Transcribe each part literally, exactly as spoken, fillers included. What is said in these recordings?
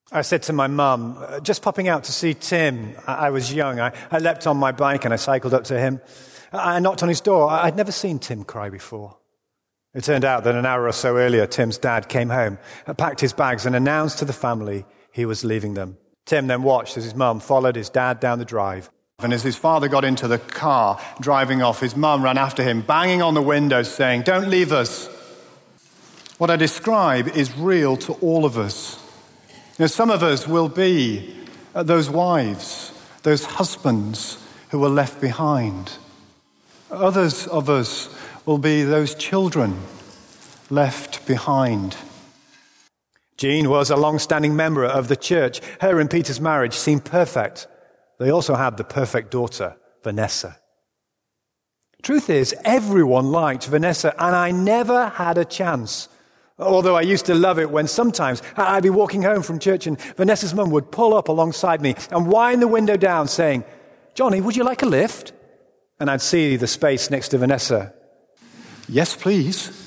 I said to my mum, uh, just popping out to see Tim. I, I was young. I, I leapt on my bike and I cycled up to him. I, I knocked on his door. I, I'd never seen Tim cry before. It turned out that an hour or so earlier, Tim's dad came home, packed his bags and announced to the family he was leaving them. Tim then watched as his mum followed his dad down the drive. And as his father got into the car, driving off, his mum ran after him, banging on the windows, saying, "Don't leave us." What I describe is real to all of us. You know, some of us will be those wives, those husbands who were left behind. Others of us will be those children left behind. Jean was a long-standing member of the church. Her and Peter's marriage seemed perfect. They also had the perfect daughter, Vanessa. Truth is, everyone liked Vanessa, and I never had a chance. Although I used to love it when sometimes I'd be walking home from church and Vanessa's mum would pull up alongside me and wind the window down saying, "Johnny, would you like a lift?" And I'd see the space next to Vanessa. "Yes, please."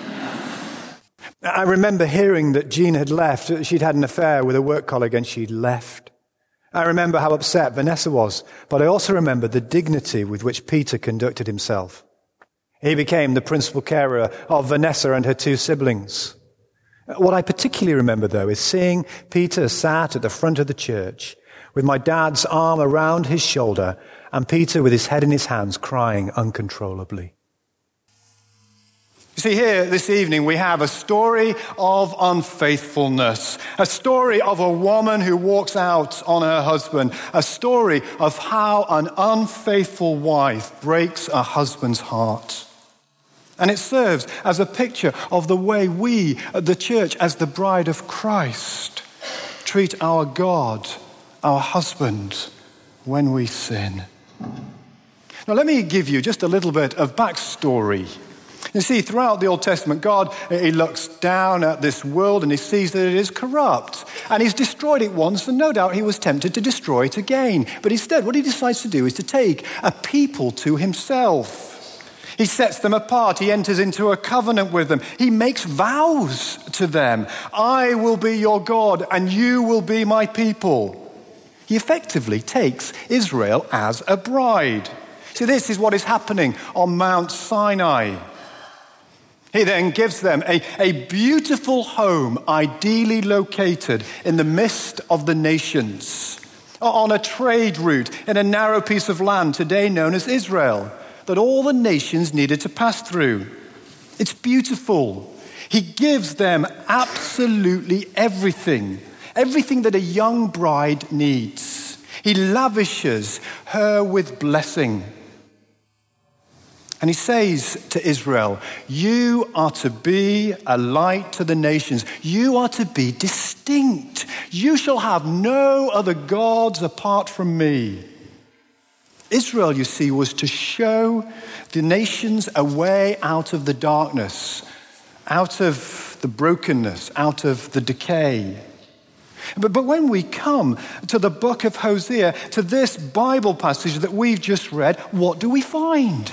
I remember hearing that Jean had left. She'd had an affair with a work colleague and she'd left. I remember how upset Vanessa was, but I also remember the dignity with which Peter conducted himself. He became the principal carer of Vanessa and her two siblings. What I particularly remember, though, is seeing Peter sat at the front of the church with my dad's arm around his shoulder and Peter with his head in his hands crying uncontrollably. You see, here this evening we have a story of unfaithfulness, a story of a woman who walks out on her husband, a story of how an unfaithful wife breaks a husband's heart. And it serves as a picture of the way we, the church, as the bride of Christ, treat our God, our husband, when we sin. Now let me give you just a little bit of backstory. You see, throughout the Old Testament, God, he looks down at this world and he sees that it is corrupt. And he's destroyed it once, and no doubt he was tempted to destroy it again. But instead, what he decides to do is to take a people to himself. He sets them apart. He enters into a covenant with them. He makes vows to them. "I will be your God and you will be my people." He effectively takes Israel as a bride. See, this is what is happening on Mount Sinai. He then gives them a, a beautiful home, ideally located in the midst of the nations, on a trade route in a narrow piece of land today known as Israel, that all the nations needed to pass through. It's beautiful. He gives them absolutely everything, everything that a young bride needs. He lavishes her with blessing. And he says to Israel, "You are to be a light to the nations. You are to be distinct. You shall have no other gods apart from me." Israel, you see, was to show the nations a way out of the darkness, out of the brokenness, out of the decay. But, but when we come to the book of Hosea, to this Bible passage that we've just read, what do we find?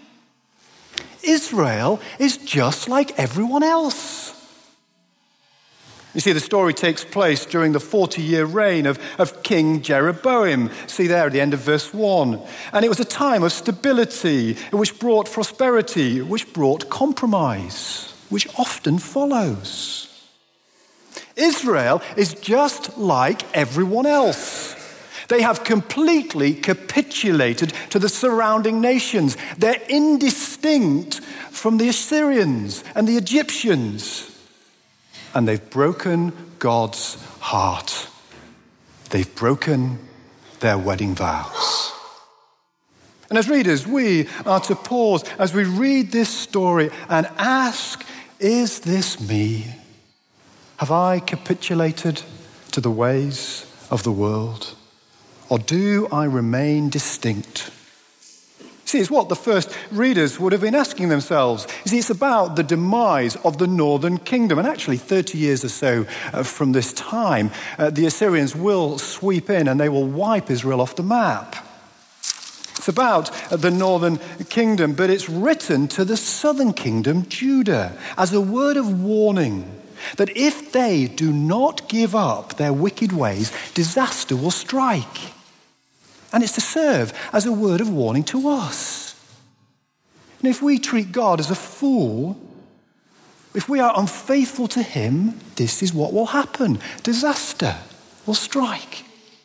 Israel is just like everyone else. You see, the story takes place during the forty-year reign of, of King Jeroboam. See there at the end of verse one. And it was a time of stability, which brought prosperity, which brought compromise, which often follows. Israel is just like everyone else. They have completely capitulated to the surrounding nations. They're indistinct from the Assyrians and the Egyptians. And they've broken God's heart. They've broken their wedding vows. And as readers, we are to pause as we read this story and ask, is this me? Have I capitulated to the ways of the world? Or do I remain distinct? See, it's what the first readers would have been asking themselves. You see, it's about the demise of the northern kingdom. And actually, thirty years or so uh, from this time, uh, the Assyrians will sweep in and they will wipe Israel off the map. It's about uh, the northern kingdom, but it's written to the southern kingdom, Judah, as a word of warning, that if they do not give up their wicked ways, disaster will strike. And it's to serve as a word of warning to us. And if we treat God as a fool, if we are unfaithful to him, this is what will happen. Disaster will strike.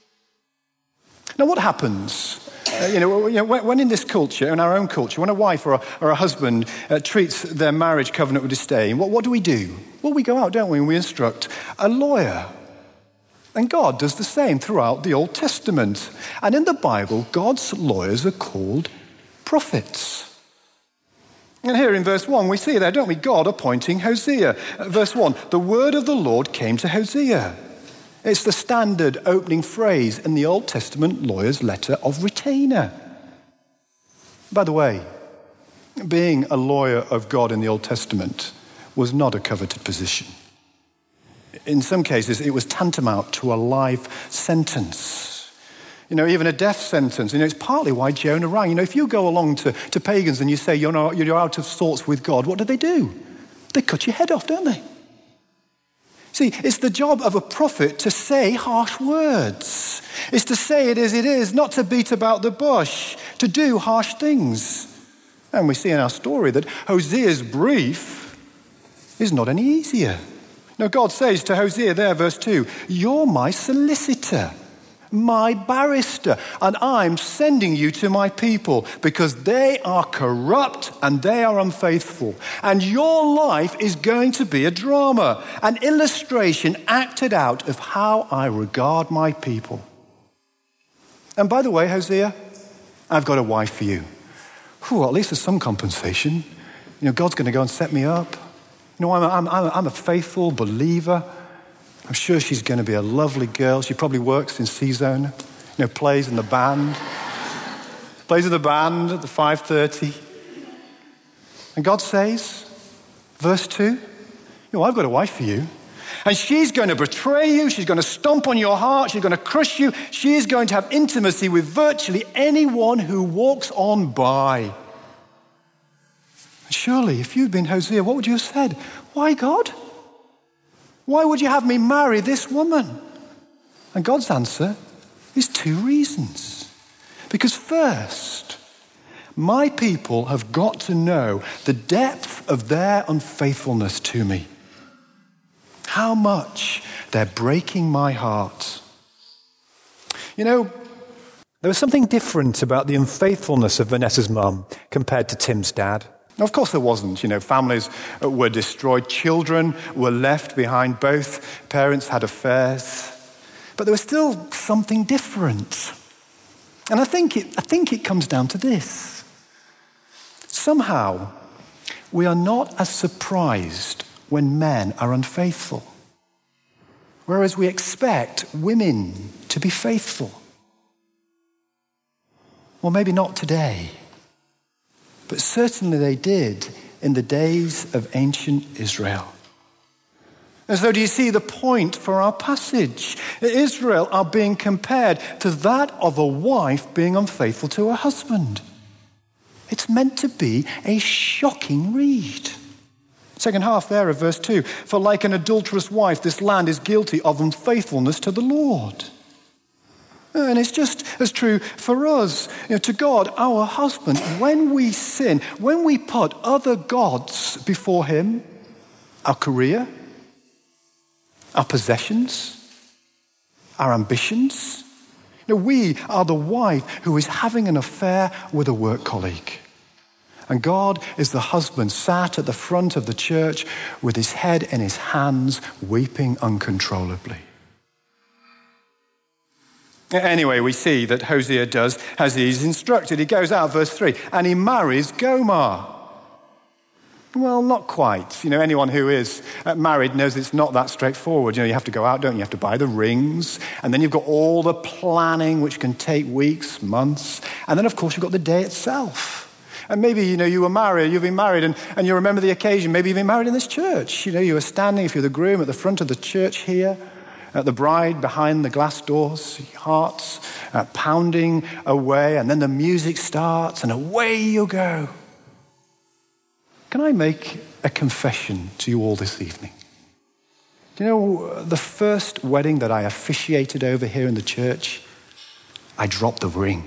Now what happens? Uh, you know, you know when, when in this culture, in our own culture, when a wife or a, or a husband uh, treats their marriage covenant with disdain, what, what do we do? Well, we go out, don't we, and we instruct a lawyer. And God does the same throughout the Old Testament. And in the Bible, God's lawyers are called prophets. And here in verse one, we see there, don't we, God appointing Hosea. Uh, verse one, the word of the Lord came to Hosea. It's the standard opening phrase in the Old Testament lawyer's letter of retainer. By the way, being a lawyer of God in the Old Testament was not a coveted position. In some cases, it was tantamount to a life sentence. You know, even a death sentence. You know, it's partly why Jonah rang. You know, if you go along to, to pagans and you say you're, not, you're out of sorts with God, what do they do? They cut your head off, don't they? See, it's the job of a prophet to say harsh words. It's to say it as it is, not to beat about the bush, to do harsh things. And we see in our story that Hosea's brief is not any easier. Now, God says to Hosea there, verse two, you're my solicitor, my barrister, and I'm sending you to my people because they are corrupt and they are unfaithful. And your life is going to be a drama, an illustration acted out of how I regard my people. And by the way, Hosea, I've got a wife for you. Whew, at least there's some compensation. You know, God's going to go and set me up. You know, I'm a, I'm, I'm, a, I'm a faithful believer. I'm sure she's going to be a lovely girl. She probably works in C-Zone, you know, plays in the band. plays in the band at the five thirty. And God says, verse two, you know, I've got a wife for you. And she's going to betray you. She's going to stomp on your heart. She's going to crush you. She is going to have intimacy with virtually anyone who walks on by. Surely, if you'd been Hosea, what would you have said? Why, God? Why would you have me marry this woman? And God's answer is two reasons. Because first, my people have got to know the depth of their unfaithfulness to me. How much they're breaking my heart. You know, there was something different about the unfaithfulness of Vanessa's mum compared to Tim's dad. Now, of course there wasn't. You know, families were destroyed. Children were left behind. Both parents had affairs. But there was still something different. And I think it, I think it comes down to this. Somehow, we are not as surprised when men are unfaithful, whereas we expect women to be faithful. Well, maybe not today. But certainly they did in the days of ancient Israel. And so do you see the point for our passage? Israel are being compared to that of a wife being unfaithful to her husband. It's meant to be a shocking read. Second half there of verse two. For like an adulterous wife, this land is guilty of unfaithfulness to the Lord. And it's just as true for us. You know, to God, our husband, when we sin, when we put other gods before him, our career, our possessions, our ambitions, you know, we are the wife who is having an affair with a work colleague. And God is the husband sat at the front of the church with his head in his hands, weeping uncontrollably. Anyway, we see that Hosea does as he's instructed. He goes out, verse three, and he marries Gomer. Well, not quite. You know, anyone who is married knows it's not that straightforward. You know, you have to go out, don't you? You have to buy the rings. And then you've got all the planning, which can take weeks, months. And then, of course, you've got the day itself. And maybe, you know, you were married, you've been married, and, and you remember the occasion. Maybe you've been married in this church. You know, you were standing, if you're the groom, at the front of the church here, at the bride behind the glass doors, hearts uh, pounding away, and then the music starts, and away you go. Can I make a confession to you all this evening? Do you know the first wedding that I officiated over here in the church? I dropped the ring.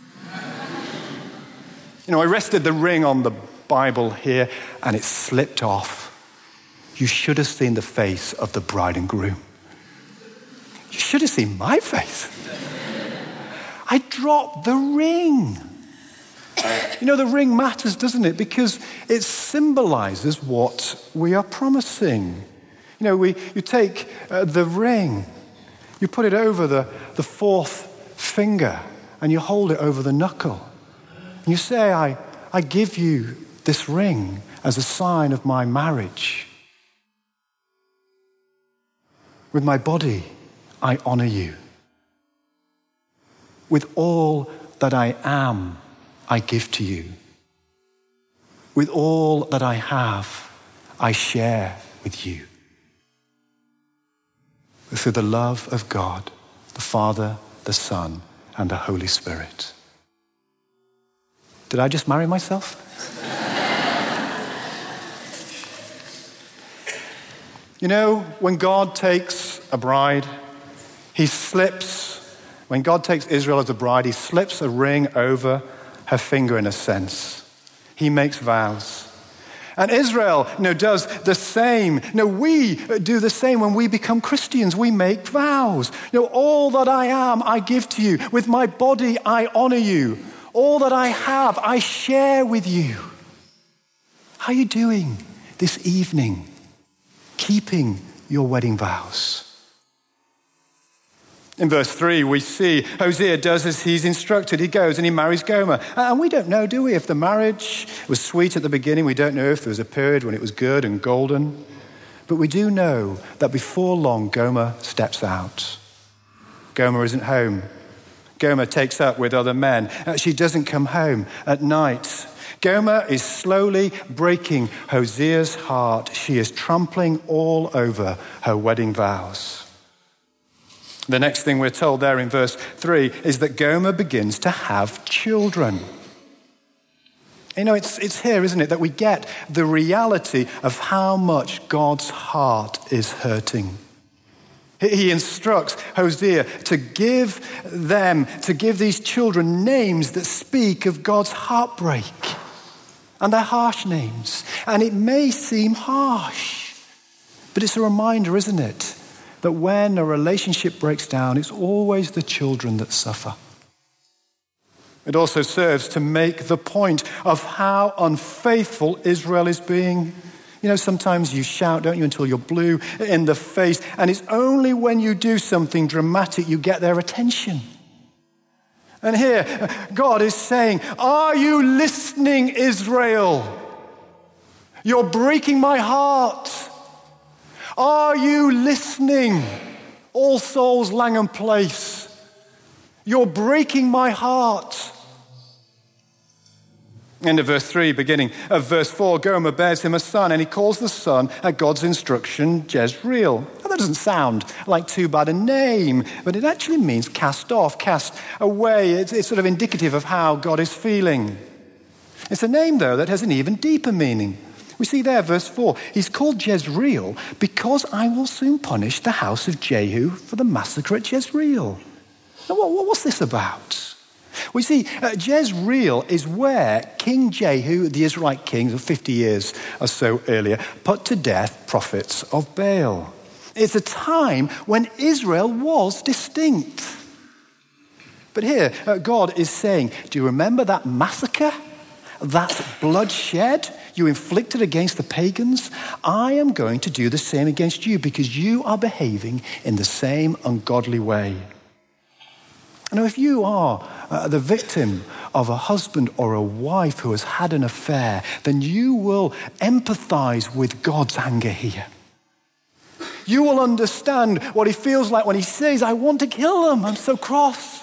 You know, I rested the ring on the Bible here and it slipped off. You should have seen the face of the bride and groom. You should have seen my face. I dropped the ring. You know, the ring matters, doesn't it? Because it symbolizes what we are promising. You know, we you take uh, the ring, you put it over the, the fourth finger, and you hold it over the knuckle. And you say, I, I give you this ring as a sign of my marriage. With my body, I honor you. With all that I am, I give to you. With all that I have, I share with you. Through the love of God, the Father, the Son, and the Holy Spirit. Did I just marry myself? You know, when God takes a bride, he slips, when God takes Israel as a bride, he slips a ring over her finger in a sense. He makes vows. And Israel, you know, does the same. You know, we do the same when we become Christians. We make vows. You know, all that I am, I give to you. With my body, I honor you. All that I have, I share with you. How are you doing this evening? Keeping your wedding vows. In verse three, we see Hosea does as he's instructed. He goes and he marries Gomer. And we don't know, do we, if the marriage was sweet at the beginning. We don't know if there was a period when it was good and golden. But we do know that before long, Gomer steps out. Gomer isn't home. Gomer takes up with other men. She doesn't come home at night. Gomer is slowly breaking Hosea's heart. She is trampling all over her wedding vows. The next thing we're told there in verse three is that Gomer begins to have children. You know, it's, it's here, isn't it, that we get the reality of how much God's heart is hurting. He instructs Hosea to give them, to give these children names that speak of God's heartbreak. And they're harsh names. And it may seem harsh, but it's a reminder, isn't it, that when a relationship breaks down, it's always the children that suffer. It also serves to make the point of how unfaithful Israel is being. You know, sometimes you shout, don't you, until you're blue in the face, and it's only when you do something dramatic you get their attention. And here, God is saying, are you listening, Israel? You're breaking my heart. Are you listening, All Souls, Langham Place? You're breaking my heart. End of verse three, beginning of verse four, Gomer bears him a son, and he calls the son, at God's instruction, Jezreel. Now, that doesn't sound like too bad a name, but it actually means cast off, cast away. It's, it's sort of indicative of how God is feeling. It's a name, though, that has an even deeper meaning. We see there, verse four, he's called Jezreel because I will soon punish the house of Jehu for the massacre at Jezreel. Now, what, what's this about? We see uh, Jezreel is where King Jehu, the Israelite king of fifty years or so earlier, put to death prophets of Baal. It's a time when Israel was distinct. But here, uh, God is saying, do you remember that massacre? That bloodshed you inflicted against the pagans? I am going to do the same against you because you are behaving in the same ungodly way. Now, if you are uh, the victim of a husband or a wife who has had an affair, then you will empathize with God's anger here. You will understand what he feels like when he says, I want to kill them, I'm so cross.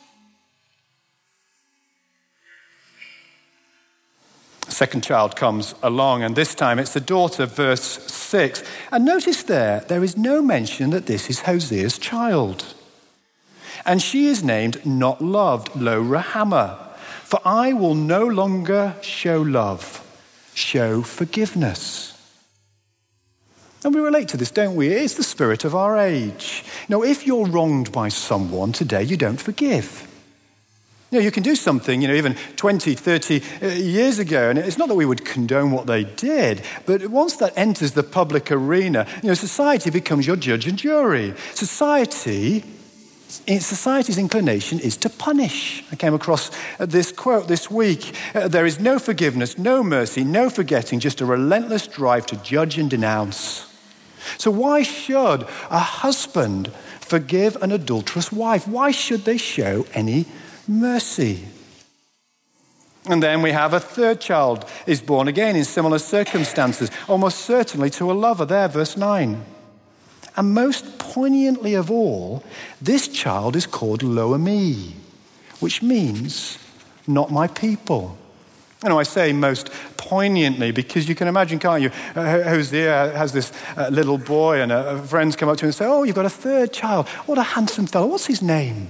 Second child comes along, and this time it's the daughter, verse six. And notice there, there is no mention that this is Hosea's child. And she is named Not Loved, Lo Ruhamah. For I will no longer show love, show forgiveness. And we relate to this, don't we? It's the spirit of our age. You know, if you're wronged by someone today, you don't forgive. You know, you can do something, you know, even twenty, thirty years ago, and it's not that we would condone what they did, but once that enters the public arena, you know, society becomes your judge and jury. Society, society's inclination is to punish. I came across this quote this week. Uh, there is no forgiveness, no mercy, no forgetting, just a relentless drive to judge and denounce. So why should a husband forgive an adulterous wife? Why should they show any mercy? And then we have a third child is born again in similar circumstances, almost certainly to a lover. There, verse nine. And most poignantly of all, this child is called Lo-Ami, which means not my people. You know, I say most poignantly because you can imagine, can't you? Uh, Hosea has this uh, little boy, and uh, friends come up to him and say, "Oh, you've got a third child. What a handsome fellow. What's his name?"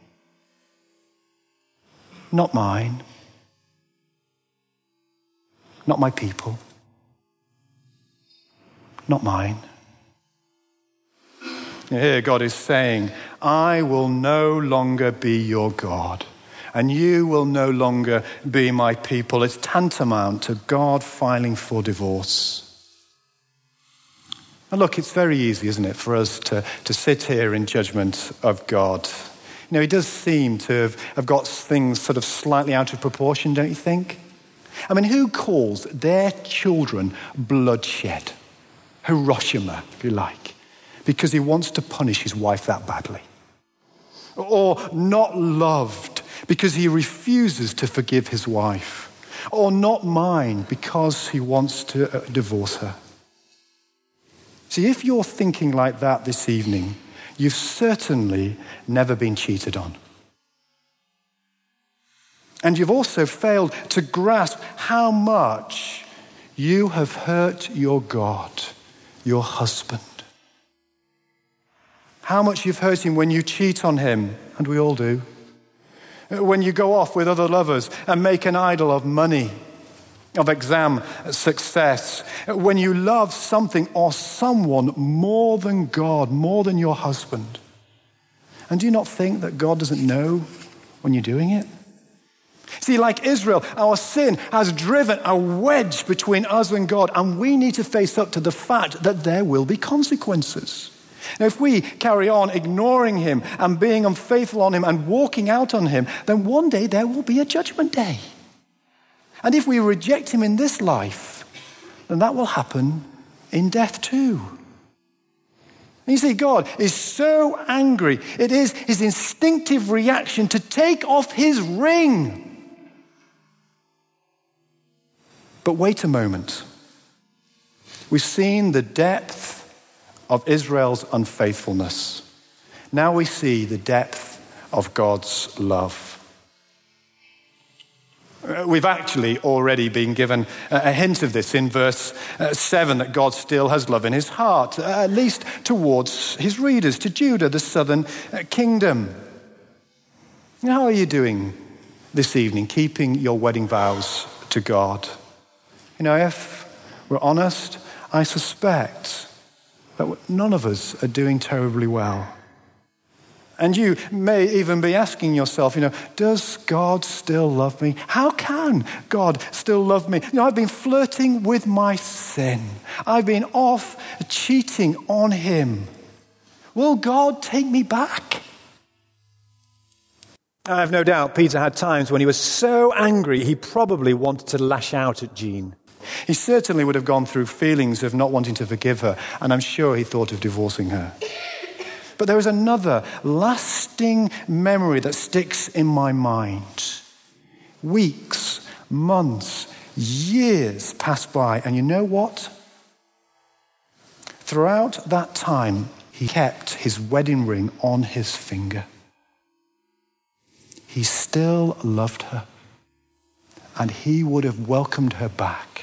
Not mine. Not my people. Not mine. Here God is saying, I will no longer be your God, and you will no longer be my people. It's tantamount to God filing for divorce. And look, it's very easy, isn't it, for us to, to sit here in judgment of God. You know, he does seem to have, have got things sort of slightly out of proportion, don't you think? I mean, who calls their children bloodshed? Hiroshima, if you like, because he wants to punish his wife that badly. Or not loved because he refuses to forgive his wife. Or not mine because he wants to divorce her. See, if you're thinking like that this evening, you've certainly never been cheated on. And you've also failed to grasp how much you have hurt your God, your husband. How much you've hurt him when you cheat on him, and we all do. When you go off with other lovers and make an idol of money, of exam success. When you love something or someone more than God, more than your husband. And do you not think that God doesn't know when you're doing it? See, like Israel, our sin has driven a wedge between us and God, and we need to face up to the fact that there will be consequences. Now, if we carry on ignoring him and being unfaithful on him and walking out on him, then one day there will be a judgment day. And if we reject him in this life, then that will happen in death too. And you see, God is so angry. It is his instinctive reaction to take off his ring. But wait a moment. We've seen the depth of Israel's unfaithfulness. Now we see the depth of God's love. We've actually already been given a hint of this in verse seven, that God still has love in his heart, at least towards his readers, to Judah, the southern kingdom. How are you doing this evening, keeping your wedding vows to God? You know, if we're honest, I suspect that none of us are doing terribly well. And you may even be asking yourself, you know, does God still love me? How can God still love me? You know, I've been flirting with my sin. I've been off cheating on him. Will God take me back? I have no doubt Peter had times when he was so angry he probably wanted to lash out at Jean. He certainly would have gone through feelings of not wanting to forgive her, and I'm sure he thought of divorcing her. But there is another lasting memory that sticks in my mind. Weeks, months, years pass by, and you know what? Throughout that time, he kept his wedding ring on his finger. He still loved her, and he would have welcomed her back.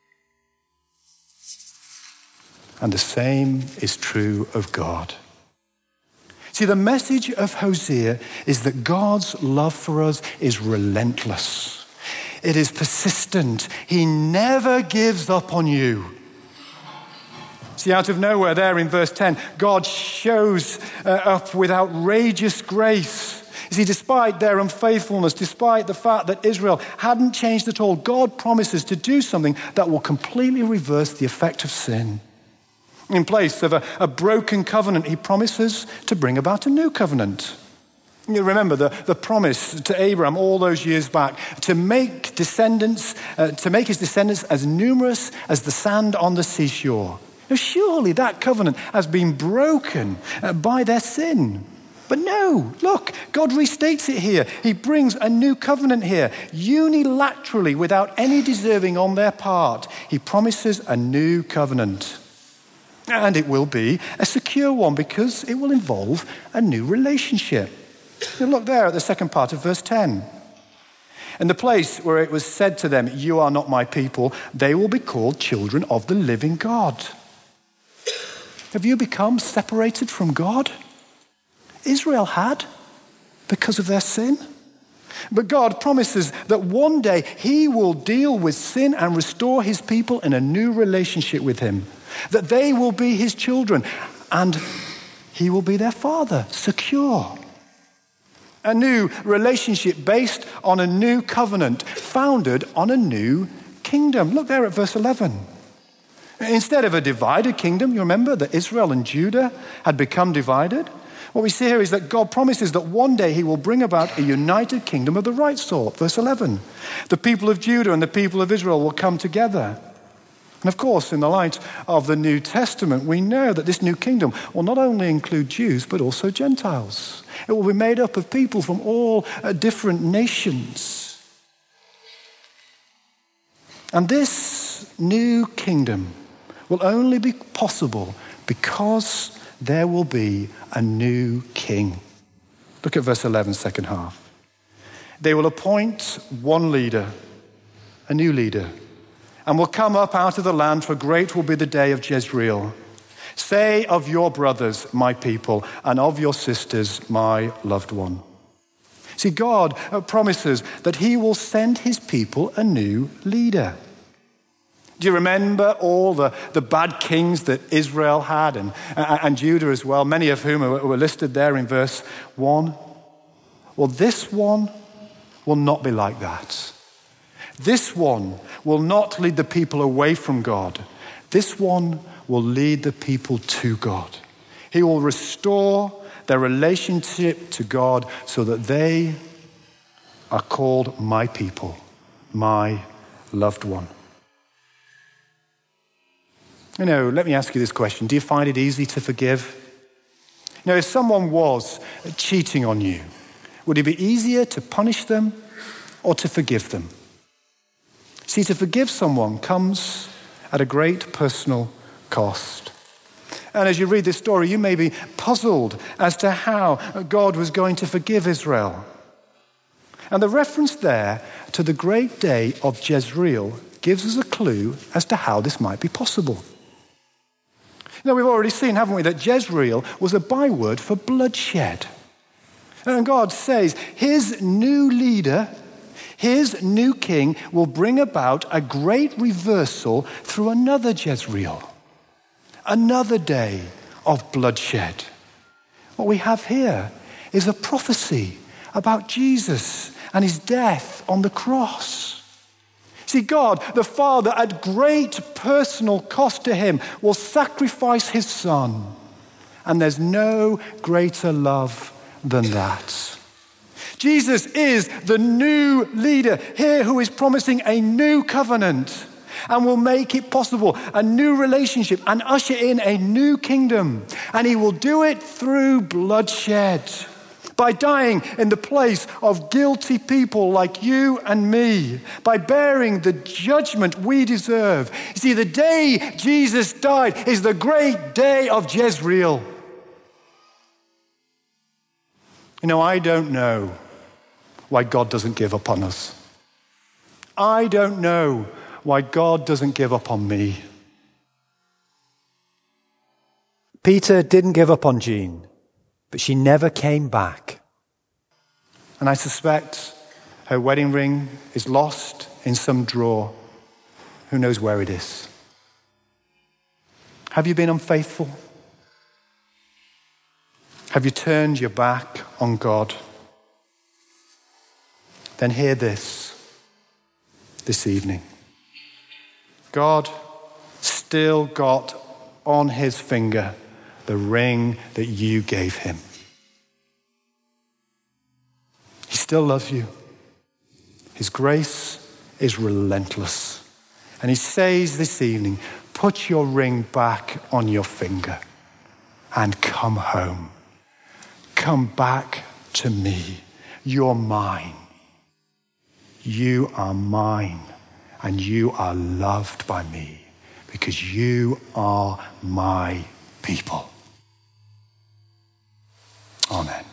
And the same is true of God. See, the message of Hosea is that God's love for us is relentless. It is persistent. He never gives up on you. See, out of nowhere there in verse ten, God shows uh, up with outrageous grace. You see, despite their unfaithfulness, despite the fact that Israel hadn't changed at all, God promises to do something that will completely reverse the effect of sin. In place of a, a broken covenant, he promises to bring about a new covenant. You remember the, the promise to Abraham all those years back to make descendants, uh, to make his descendants as numerous as the sand on the seashore. Now, surely that covenant has been broken uh, by their sin. But no, look, God restates it here. He brings a new covenant here, unilaterally, without any deserving on their part. He promises a new covenant. And it will be a secure one because it will involve a new relationship. Now look there at the second part of verse ten. In the place where it was said to them, "You are not my people," they will be called children of the living God. Have you become separated from God? Israel had, because of their sin. But God promises that one day he will deal with sin and restore his people in a new relationship with him. That they will be his children and he will be their father, secure. A new relationship based on a new covenant, founded on a new kingdom. Look there at verse eleven. Instead of a divided kingdom, you remember that Israel and Judah had become divided? What we see here is that God promises that one day he will bring about a united kingdom of the right sort. Verse eleven. The people of Judah and the people of Israel will come together. And of course, in the light of the New Testament, we know that this new kingdom will not only include Jews, but also Gentiles. It will be made up of people from all uh, different nations. And this new kingdom will only be possible because there will be a new king. Look at verse eleven, second half. They will appoint one leader, a new leader, and will come up out of the land, for great will be the day of Jezreel. Say of your brothers, my people, and of your sisters, my loved one. See, God promises that he will send his people a new leader. Do you remember all the, the bad kings that Israel had and, and Judah as well, many of whom were listed there in verse one? Well, this one will not be like that. This one will not lead the people away from God. This one will lead the people to God. He will restore their relationship to God so that they are called my people, my loved one. You know, let me ask you this question. Do you find it easy to forgive? You know, if someone was cheating on you, would it be easier to punish them or to forgive them? See, to forgive someone comes at a great personal cost. And as you read this story, you may be puzzled as to how God was going to forgive Israel. And the reference there to the great day of Jezreel gives us a clue as to how this might be possible. Now, we've already seen, haven't we, that Jezreel was a byword for bloodshed. And God says his new leader, his new king, will bring about a great reversal through another Jezreel, another day of bloodshed. What we have here is a prophecy about Jesus and his death on the cross. See, God, the Father, at great personal cost to him, will sacrifice his Son. And there's no greater love than that. Jesus is the new leader here who is promising a new covenant and will make it possible, a new relationship, and usher in a new kingdom. And he will do it through bloodshed, by dying in the place of guilty people like you and me, by bearing the judgment we deserve. You see, the day Jesus died is the great day of Jezreel. You know, I don't know why God doesn't give up on us. I don't know why God doesn't give up on me. Peter didn't give up on Jean, but she never came back. And I suspect her wedding ring is lost in some drawer. Who knows where it is? Have you been unfaithful? Have you turned your back on God? Then hear this this evening. God still got on his finger the ring that you gave him. He still loves you. His grace is relentless. And he says this evening, put your ring back on your finger and come home. Come back to me. You're mine. You are mine. And you are loved by me because you are my people. Amen.